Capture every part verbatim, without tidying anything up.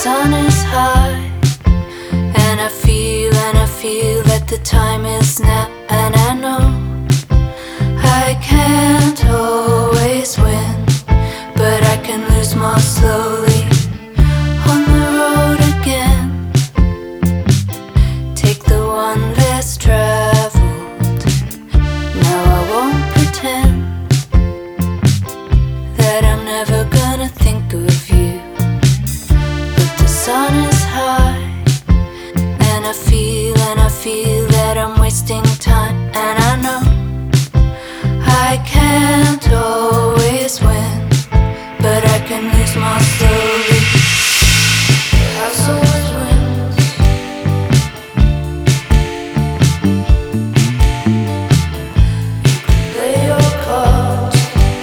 sun is high, and I feel, and I feel that the time is now. And I know I can't always win, but I can lose more slowly on the road again. Take the one less traveled. Now I won't pretend that I'm never gonna think of you, but the sun is high, and I feel, and I feel that I'm wasting time. And I know I can't always win, but I can lose more slowly. The house always wins. You can play your cards.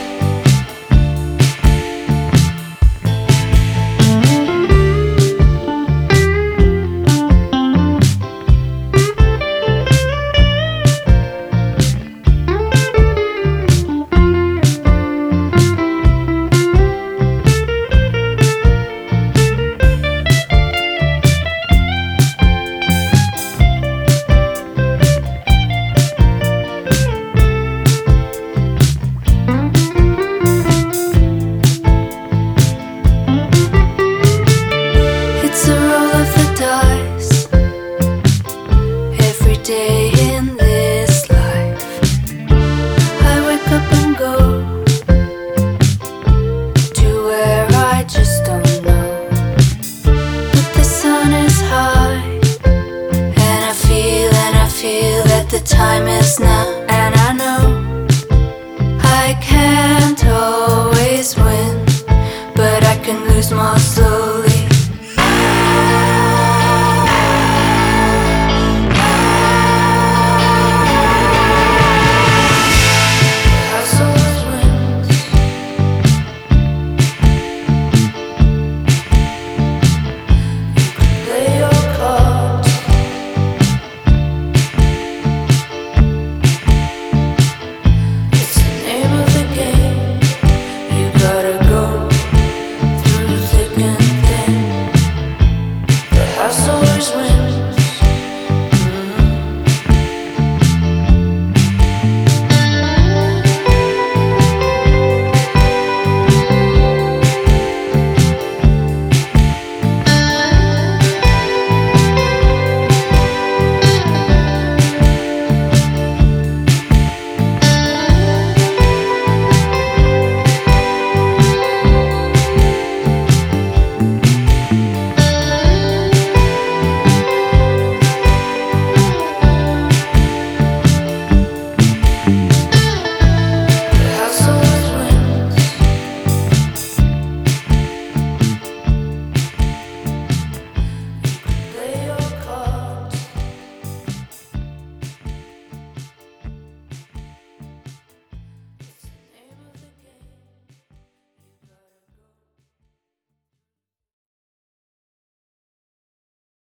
It's a roll of the dice every day in this life. I wake up and go to where I just don't know, but the sun is high, and I feel, and I feel that the time is now. And I know I can't always win, but I can lose more slowly